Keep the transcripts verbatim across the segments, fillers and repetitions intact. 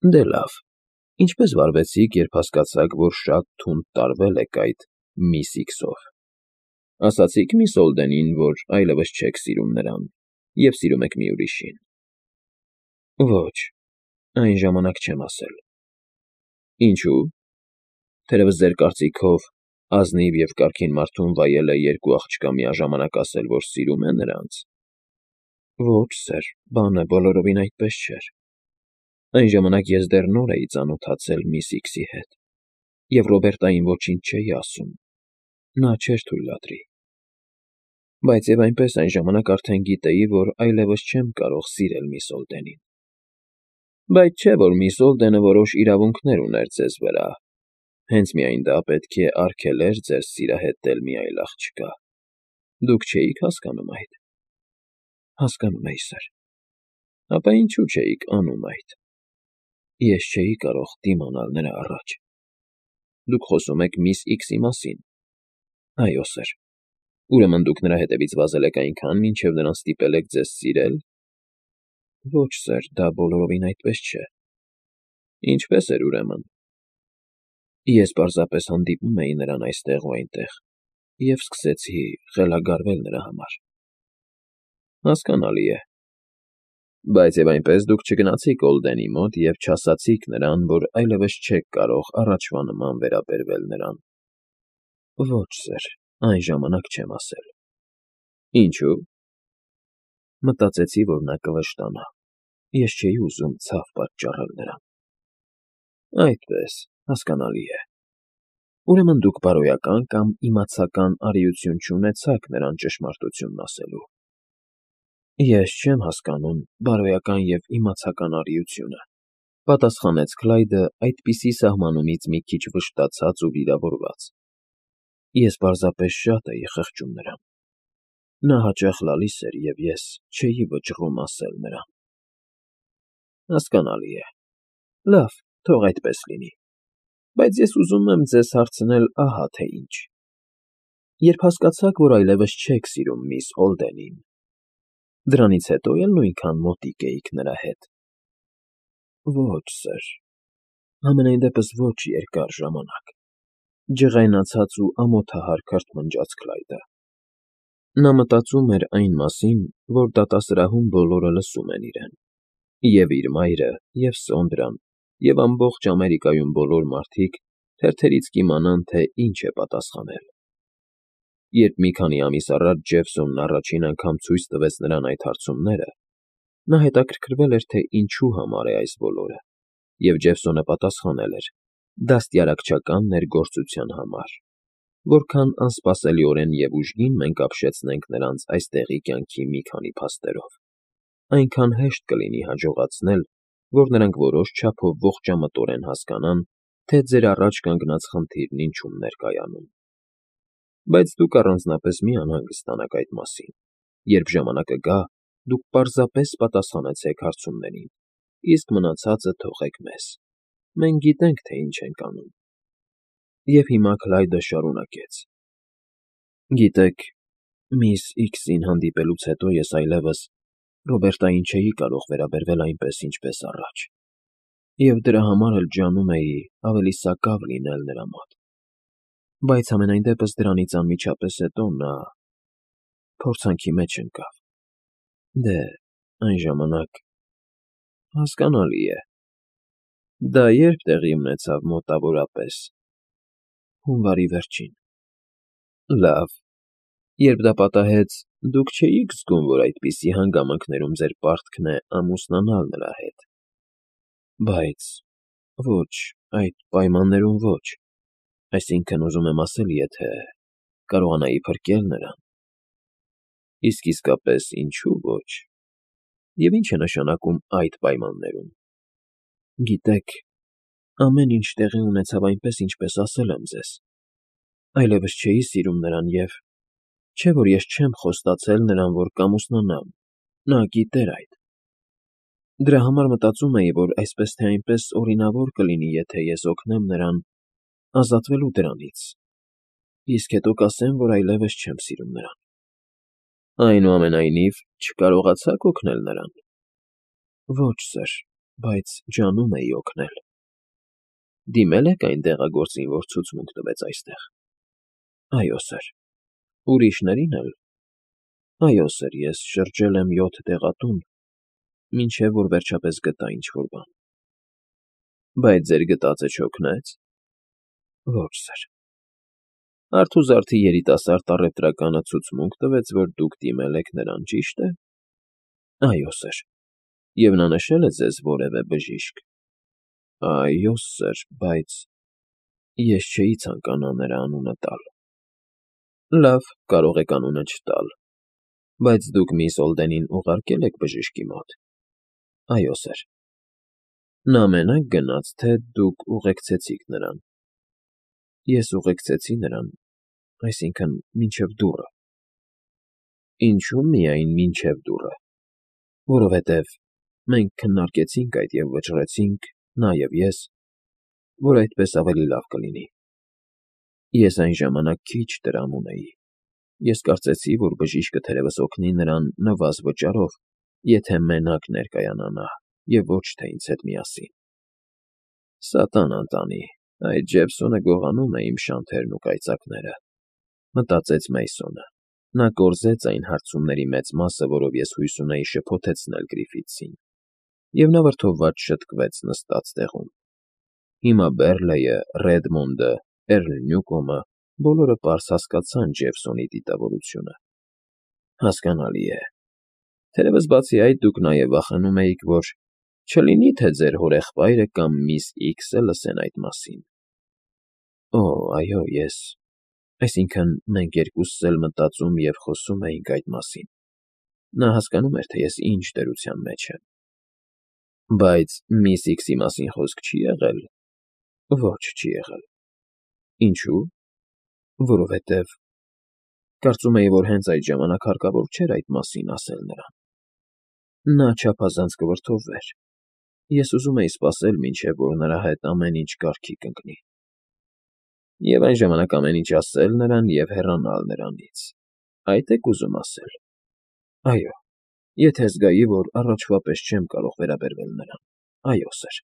Դե լավ, ինչպե՞ս վարվեցիք, երբ հասկացաք, որ շատ թունդ տարվել եք այդ միս Իքսով. ասացի՞ք միս Օլդենին, որ այլևս չեք սիրում նրան և սիրում եք մի ուրիշին։ Ոչ, այն ժամանակ չեմ ասել։ Ինչո՞ւ։ Թերևս ձեր կարծիքով ազնիվ և կարգին մարդուն վայել է երկու աղջկա միաժամանակ ասել, որ սիրում է նրանց։ Ոչ, սըր, բան է, բոլորովին այդպես չէր։ Այն ժամանակ ես դեռ նոր էի ծանոթացել միս Իքսի հետ, և Ռոբերտային ոչինչ չէի ասում, նա չէր թույլատրի։ Բայց և այնպես այն ժամանակ արդեն գիտեի, որ այլևս չեմ կարող սիրել միս Օլդենին։ Բայց չէ՞ որ միս Օլդենը որոշ իրավունքներ ուներ ձեզ վրա, հենց միայն դա պետք է արգելեր ձեզ սիրահետել մի այլ աղջկա։ Դուք չէի՞ք հասկանում այդ։ Հասկանում էի, սըր։ Ապա ինչու չէիք անում այդ։ Ես չէի կարող դիմանալ նրա առաջ։ Դուք խոսում եք միս Իքսի մասին։ Այո, սըր։ Ուրեմն դուք նրա հետևից վազել եք այնքան, մինչև նրան ստիպել եք ձեզ սիրել։ Ոչ, սըր, դա բոլորովին այդպես չէ։ Ինչպե՞ս էր ուրեմն։ Ես պարզապես հանդիպում էի նրան այստեղ ու այնտեղ և սկսեցի խելագարվել նրա համար։ Հասկանալի է։ Բայց և այնպես դուք չգնացիք Օլդենի մոտ և չասացիք նրան, որ այլևս չեք կարող առաջվա նման վերաբերվել նրան։ Ոչ, սըր, այն ժամանակ չեմ ասել։ Ինչո՞ւ։ Մտածեցի, որ նա կվշտանա։ Ես չէի ուզում ցավ պատճառել նրան։ Այդպես, հասկանալի է։ Ուրեմն դուք բարոյական կամ իմացական արիություն չունեցաք նրան ճշմարտությունն ասելու։ Ես չեմ հասկանում բարոյական և իմացական արիությունը, պատասխանեց Քլայդը այդպիսի սահմանումից մի քիչ վշտացած ու վիրավորված։ Ես պարզապես շատ էի խղճում նրան։ Նա հաճախ լալիս էր, և ես չէի վճռում ասել նրան։ Հասկանալի է։ Լավ, թող այդպես լինի։ Բայց ես ուզում եմ ձեզ հարցնել ահա թե ինչ. երբ հասկացաք, որ այլևս չեք սիրում միս Օլդենին, դրանից հետո է՞լ նույնքան մոտիկ էիք նրա հետ։ Ոչ, սըր, համենայն դեպս ոչ երկար ժամանակ, ջղայնացած ու ամոթահար քրթմնջաց Քլայդը։ Նա մտածում էր այն մասին, որ դատասրահում բոլորը լսում են իրեն, և իր մայրը, և Սոնդրան, և ամբողջ Ամերիկայում բոլոր մարդիկ թերթերից կիմանան, թե ինչ է պատասխանել։ Երբ մի քանի ամիս առաջ Ջեֆսոնն առաջին անգամ ցույց տվեց նրան այդ հարցումները, նա հետաքրքրվել էր, թե ինչու համար է այս բոլորը, և Ջեֆսոնը պատասխանել էր. դաստիարակչական ներգործության համար, որքան անսպասելիորեն և ուժգին մենք ապշեցնենք նրանց այստեղի կյանքի մի քանի փաստերով, այնքան հեշտ կլինի հաջողացնել, որ նրանք որոշ չափով ողջամտորեն հասկանան, թե ձեր առաջ կանգնած խնդիրն ինչում էր կայանում։ Բայց դուք առանձնապես մի անհանգստանաք այդ մասին, երբ ժամանակը գա, դուք պարզապես պատասխանեցեք հարցումներին, իսկ մնացածը թողեք մեզ։ Մենք գիտենք, թե ինչ ենք անում։ Եվ հիմա Քլայդը շարունակեց. Գիտեք, միս Իքսին հանդիպելուց հետո ես այլևս Ռոբերտային չէի կարող վերաբերվել այնպես, ինչպես առաջ, և դրա համար էլ ջանում էի ավելի սակավ լինել նրա մոտ։ Բայց համենայն դեպս դրանից անմիջապես հետո նա փորձանքի մեջ ընկավ։ Դե, այն ժամանակ… հասկանալի է։ Դա ե՞րբ տեղի ունեցավ մոտավորապես։ Հունվարի վերջին։ Լավ, երբ դա պատահեց, դուք չէի՞ք զգում, որ այդպիսի հանգամանքներում ձեր պարտքն է ամուսնանալ նրա հետ։ Բայց… ոչ, այդ պայմաններում ոչ։ Այսինքն, ուզում եմ ասել, եթե կարողանայի փրկել նրան։ Իսկ իսկապես ինչու՞ ոչ։ Եվ ի՞նչ է նշանակում այդ պայմաններում։ Գիտեք, ամեն ինչ տեղի ունեցավ այնպես, ինչպես ասել եմ ձեզ։ Այլևս չէի սիրում նրան և… չէ՞ որ ես չեմ խոստացել նրան, որ կամուսնանամ, նա գիտեր այդ։ Դրա համար մտածում էի, որ այսպես թե այնպես օրինավոր կլինի, եթե ես օգնեմ նրան ազատվելու դրանից, իսկ հետո կասեմ, որ այլևս չեմ սիրում նրան։ Այնուամենայնիվ, չկարողացա՞ք օգնել նրան։ Ոչ, սըր, բայց ջանում էի օգնել։ Դիմել եք այն դեղագործին, որ ցուցմունք տվեց այստեղ։ Այո, սըր։ Ուրիշներին էլ։ Այո, սըր, ես շրջել եմ յոթ դեղատուն, մինչև որ վերջապես գտա ինչ-որ բան։ Բայց ձեր գտածը չօգնեց։ Ոչ, սըր։ Արթուզարդի երիտասարդ առևտրականը ցուցմունք տվեց, որ դուք դիմել եք նրան, ճի՞շտ է։ Այո, սըր։ Եվ նա նշե՞լ է ձեզ որևէ բժիշկ։ Այո, սըր, բայց ես չէի ցանկանա նրա անունը տալ։ Լավ, կարող եք անունը չտալ, բայց դուք միս Օլդենին ուղարկե՞լ եք բժշկի մոտ։ Այո, սըր։ Նա մենակ գնաց, թե դուք ուղեկցեցիք նրան։ Ես ուղեկցեցի նրան, այսինքն՝ մինչև դուռը։ Ինչու՞ միայն մինչև դուռը։ Որովհետև մենք քննարկեցինք այդ և վճռեցինք, նա և ես, որ այդպես ավելի լավ կլինի։ Ես այն ժամանակ քիչ տրամ ունեի։ Ես կարծեցի, որ բժիշկը թերևս օգնի նրան նվազ վճարով, եթե մենակ ներկայանա նա, և ոչ թե ինձ հետ միասին։ Սատան անտանի, այդ Ջեփսոնը գողանում է իմ շանթերն ու կայծակները, մտածեց Մեյսոնը։ Նա կորզեց այն հարցումների մեծ մասը, որով ես հույս ունեի շփոթեցնել Գրիֆիթսին, և նա վրդովված շտկվեց նստած տեղում։ Հիմա Բերլեյը, Ռեդմոնդը, Էրլ Նյուկոմը բոլորը պարզ հասկացան Ջեփսոնի դիտավորությունը։ Հասկանալի է։ Թերևս բացի այդ դուք նաև վախենում էիք, որ չլինի թե ձեր հորեղբայրը կամ միս Իքսը լսեն այդ մասին։ Օ, այո, ես… Այսինքն՝ մենք երկուսս էլ մտածում և խոսում էինք այդ մասին։ Նա հասկանում էր, թե ես ինչ դրության մեջ եմ։ Բայց միս Իքսի մասին խոսք չի եղել։ Ոչ, չի եղել։ Ինչու՞։ Որովհետև… Կարծում էի, որ հենց այդ ժամանակ հարկավոր չէր այդ մասին ասել նրան։ Նա չափազանց կվրդովվեր։ Ես ուզում էի սպասել, մինչև որ նրա հետ ամեն ինչ կարգի կընկնի։ Եվ այն ժամանակ ամեն ինչ ասել նրան և հեռանալ նրանից։ Այդ եք ուզում ասել։ Այո, եթե զգայի, որ առաջվա պես չեմ կարող վերաբերվել նրան։ Այո, սըր։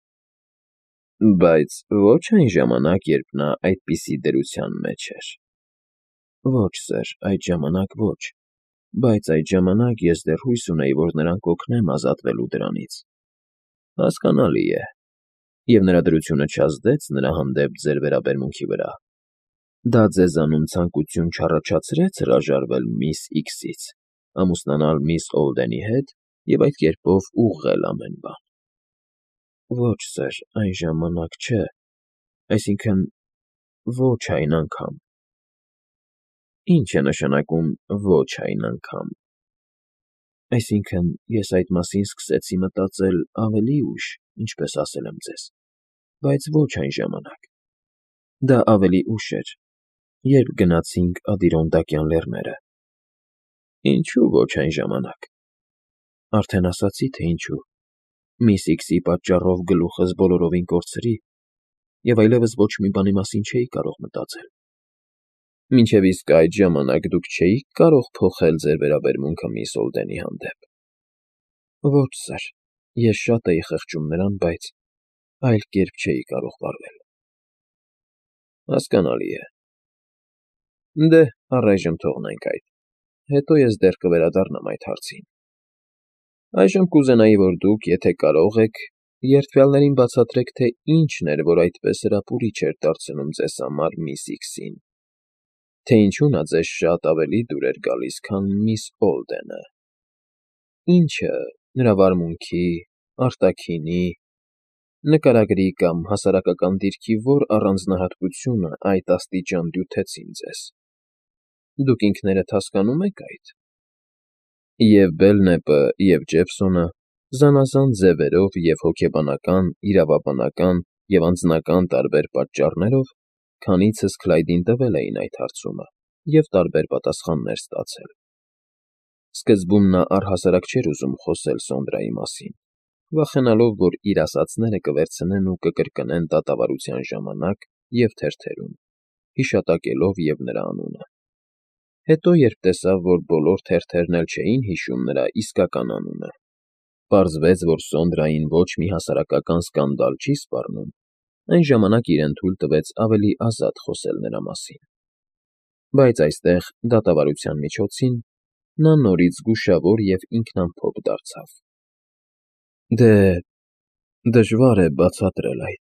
Բայց ոչ այն ժամանակ, երբ նա այդպիսի դրության մեջ էր։ Ոչ, սըր, այդ ժամանակ ոչ, բայց այդ ժամանակ ես դեռ հույս ունեի, որ նրան կօգնեմ ազատվելու դրանից։ Հասկանալի է։ Եվ նրա դրությունը չազդեց նրա հանդեպ ձեր վերաբերմունքի վրա։ Դա ձեզանում ցանկություն չառաջացրե՞ց հրաժարվել միս Իքսից, ամուսնանալ միս Օլդենի հետ և այդ կերպով ուղղել ամեն բան։ Ոչ, սըր, այն ժամանակ չէ, այսինքն՝ ոչ այն անգամ։ Ի՞նչ է նշանակում ոչ այն անգամ։ Այսինքն՝ ես այդ մասին սկսեցի մտածել ավելի ուշ, ինչպես ասել եմ ձեզ, բայց ոչ այն ժամանակ։ Դա ավելի ուշ էր, երբ գնացինք Ադիրոնդակյան լեռները։ Ինչու՞ ոչ այն ժամանակ։ Արդեն ասացի, թե ինչու։ Միս Իքսի պատճառով գլուխս բոլորովին կորցրի, և այլևս ոչ մի բանի մասին չէի կարող մտածել։ Մինչև իսկ այդ ժամանակ դուք չէի՞ք կարող փոխել ձեր վերաբերմունքը միս Օլդենի հանդեպ։ Ոչ, սըր, ես շատ էի խղճում նրան, բայց այլ կերպ չէի կարող վարվել։ Հասկանալի է։ Դե, առայժմ թողնենք այդ, հետո ես դեռ կվերադառնամ այդ հարցին։ Այժմ կուզենայի, որ դուք, եթե կարող եք, երդվյալներին բացատրեք, թե ինչն էր, որ այդպես հրապուրիչ էր դարձնում ձեզ համար միս Իքսին, թե ինչու նա ձեզ շատ ավելի դուր էր գալիս, քան միս Օլդենը։ Ինչը՝ նրա վարմունքի, արտաքինի, նկարագրի կամ հասարակական դիրքի որ առանձնահատկությունը այդ աստիճան դյութեցին ձեզ։ Դուք ինքներդ հասկանո՞ւմ եք այդ։ Եվ Բելնեպը, և Ջեփսոնը զանազան ձևերով և հոգեբանական, իրավաբանական և անձնական տարբեր պատճառներով քանիցս Քլայդին տվել էին այդ հարցումը և տարբեր պատասխաններ ստացել։ Սկզբում նա առհասարակ չէր ուզում խոսել Սոնդրայի մասին, վախենալով, որ իր ասածները կվերցնեն ու կկրկնեն դատավարության ժամանակ և թերթերում, հիշատակելով և նրա անունը։ Հետո, երբ տեսավ, որ բոլոր թերթերն էլ չէին հիշում նրա իսկական անունը, պարզվեց, որ Սոնդրային ոչ մի հասարակական սկանդալ չի սպառնում, այն ժամանակ իրեն թույլ տվեց ավելի ազատ խոսել նրա մասին։ Բայց այստեղ, դատավարության միջոցին, նա նորից զգուշավոր և ինքնամփոփ դարձավ։ Դե, դժվար է բացատրել այդ։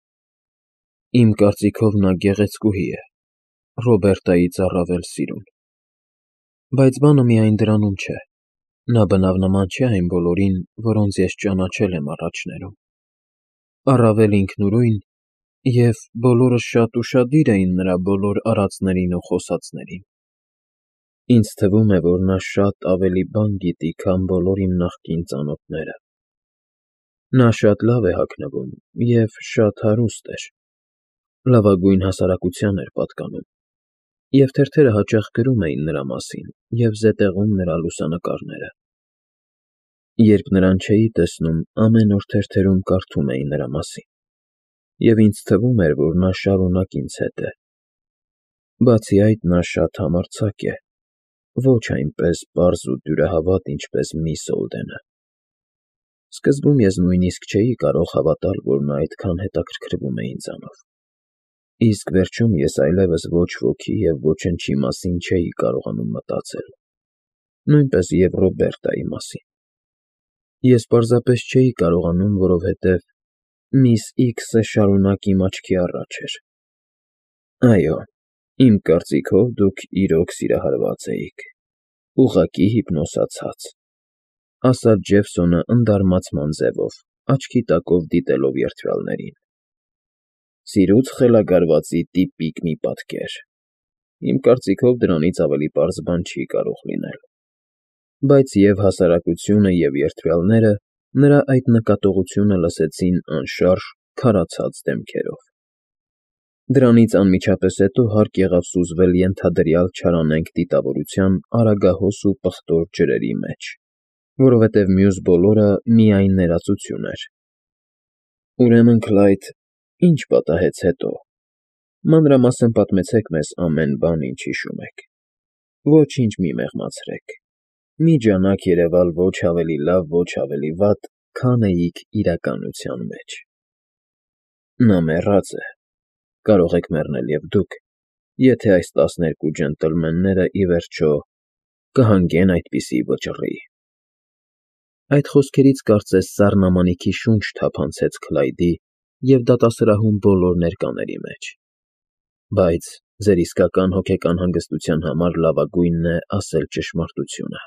Իմ կարծիքով նա գեղեցկուհի է, Ռոբերտայից առավել սիրուն։ Բայց բանը միայն դրանում չէ։ Նա բնավ նման չէ այն բոլորին, որոնց ես ճանաչել եմ առաջներում։ Առավել ինքնուրույն, և բոլորը շատ ուշադիր էին նրա բոլոր արածներին ու խոսածներին։ Ինձ թվում է, որ նա շատ ավելի բան գիտի, քան բոլոր իմ նախկին ծանոթները։ Նա շատ լավ է հագնվում և շատ հարուստ էր, լավագույն հասարակության էր պատկանում, և թերթերը հաճախ գրում էին նրա մասին և զետեղում նրա լուսանկարները։ Երբ նրան չէի տեսնում, ամեն օր թերթերում կարդում էի նրա մասին, և ինձ թվում էր, որ նա շարունակ ինձ հետ է։ Բացի այդ, նա շատ համարձակ է, ոչ այնպես պարզ ու դյուրահավատ, ինչպես միս Օլդենը։ Սկզբում ես նույնիսկ չէի կարող հավատալ, որ նա այդքան հետաքրքրվում է ինձանով, իսկ վերջում ես այլևս ոչ ոքի և ոչնչի մասին չէի կարողանում մտածել, նույնպես և Ռոբերտայի մասին։ Ես պարզապես չէի կարողանում, որովհետև միս Իքսը շարունակ իմ աչքի առաջ էր։ Այո, իմ կարծիքով դուք իրոք սիրահարված էիք, ուղղակի հիպնոսացած, ֊ ասաց Ջեֆսոնը ընդարմացման ձևով, աչքի տակով դիտելով երդվյալներին։ Սիրուց խելագարվածի տիպիկ մի պատկեր։ Իմ կարծիքով դրանից ավելի պարզ բան չի կարող լինել։ Բայց և հասարակությունը, և երդվյալները նրա այդ նկատողությունը լսեցին անշարժ, քարացած դեմքերով։ Դրանից անմիջապես հետո հարկ եղավ սուզվել ենթադրյալ չարանենգ դիտավորության արագահոս ու պղտոր ջրերի մեջ, որովհետև մյուս բոլորը միայն ներածություն էր։ Ուրեմն, Քլայդ, ի՞նչ պատահեց հետո։ Մանրամասն պատմեցեք մեզ ամեն բան, ինչ հիշում եք։ Ոչինչ մի մեղմացրեք։ Մի ջանք երևալ ոչ ավելի լավ, ոչ ավելի վատ, քան էիք իրականության մեջ։ Նա մեռած է։ Կարող եք մեռնել և դուք, եթե այս տասներկու ջենտլմենները, ի վերջո, կհանգեն այդպիսի վճռի։ Այդ խոսքերից կարծես սառնամանիքի շունչ թափանցեց Քլայդի և դատասրահում բոլոր ներկաների մեջ։ Բայց ձեր իսկական հոգեկան հանգստության համար լավագույնն է ասել ճշմարտությունը։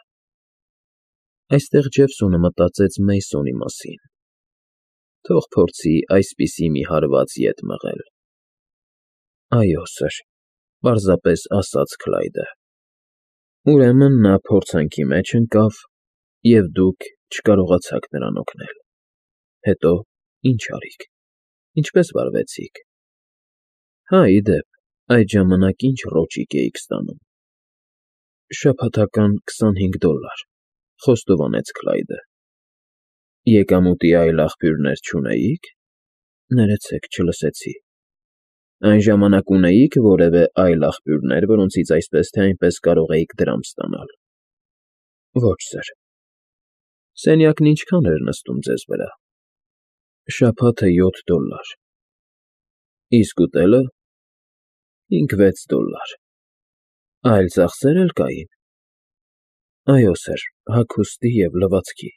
Այստեղ Ջեֆսոնը մտածեց Մեյսոնի մասին։ Թող փորձի այսպիսի մի հարված ետ մղել։ Այո, սըր, պարզապես ասաց Քլայդը։ Ուրեմն նա փորձանքի մեջ ընկավ, և դուք չկարողացաք նրան օգնել։ Հետո ի՞նչ արիք, ինչպե՞ս վարվեցիք։ Հա, ի դեպ, այդ ժամանակ ի՞նչ ռոճիկ էիք ստանում։ Շաբաթական քսանհինգ դոլլար, ֊ խոստովանեց Քլայդը։ Եկամուտի այլ աղբյուրներ չունեի՞ք։ Ներեցեք, չլսեցի։ Այն ժամանակ ունեի՞ք որևէ այլ աղբյուրներ, որոնցից այսպես թե այնպես կարող էիք դրամ ստանալ։ Ոչ, սըր։ Սենյակն ինչքա՞ն էր նստում ձեզ վրա։ Շաբաթը յոթ դոլլար։ Իսկ ուտելը։ Հինգ֊վեց դոլլար։ Այլ ծախսե՞ր էլ կային։ Այո, սըր, հագուստի և լվացքի։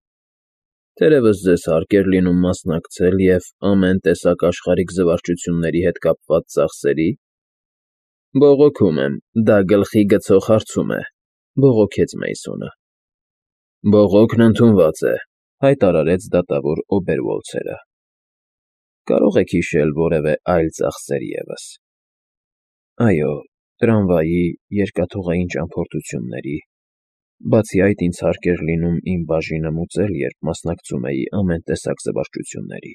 Թերևս ձեզ հարկ էր լինում մասնակցել և ամեն տեսակ աշխարհիկ զվարճությունների հետ կապված ծախսերի։ Բողոքում եմ, դա գլխի գցող հարցում է, ֊ բողոքեց Մեյսոնը։ Բողոքն ընդունված է, ֊ հայտարարեց դատավոր Օբերվոլցերը։ Կարող եք հիշել որևէ այլ ծախսեր ևս։ Այո, տրամվայի, երկաթուղային ճամփորդությունների։ Բացի այդ, ինձ հարկ էր լինում իմ բաժինը մուծել, երբ մասնակցում էի ամեն տեսակ զվարճությունների։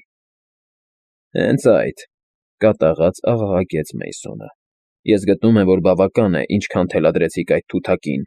Հենց այդ, ֊ կատաղած աղաղակեց Մեյսոնը։ Ես գտնում եմ, որ բավական է, ինչքան թելադրեցիք այդ թութակին։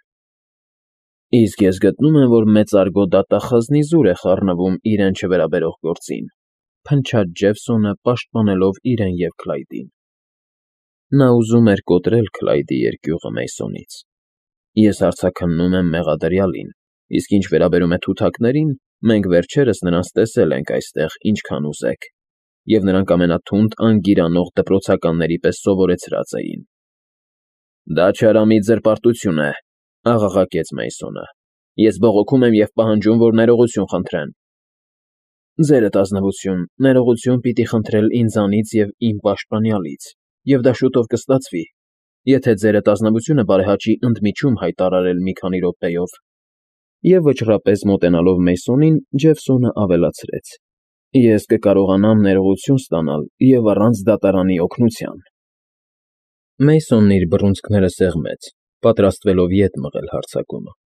Իսկ ես գտնում եմ, որ մեծարգո դատախազնի զուր է խառնվում իրեն չվերաբերող գործին, ֊ փնչաց Ջեֆսոնը, պաշտպանելով իրեն և Քլայդին։ Նա ուզում էր կոտրել Քլայդի երկյուղը Մեյսոնից։ Ես հարցաքննում եմ մեղադրյալին, իսկ ինչ վերաբերում է թութակներին, Մենք վերջերս նրանց տեսել ենք այստեղ ինչքան ուզեք, և նրանք ամենաթունդ անգիրանող դպրոցականների պես սովորեցրած էին։ ֊ Դա չարամիտ զրպարտություն է,֊ աղաղակեց Մեյսոնը։ Ես բողոքում եմ և պահանջում, որ ներողություն խնդրեն։ ֊ Ձերդ ազնվություն, ներողություն պիտի խնդրել ինձանից և իմ պաշտպանյալից, և դա շուտով կստացվի, եթե ձերդ ազնվությունը բարեհաճի ընդմիջում հայտարարել մի քանի րոպեով,֊ և վճռապես մոտենալով Մեյսոնին, Ջեֆսոնը ավելացրեց,֊ Ես կկարողանամ ներողություն ստանալ և առանց դատարանի օգնության… Մեյսոնն իր բռունցքները սեղմեց, պատրաստվելով ետ մղել հարձակումը։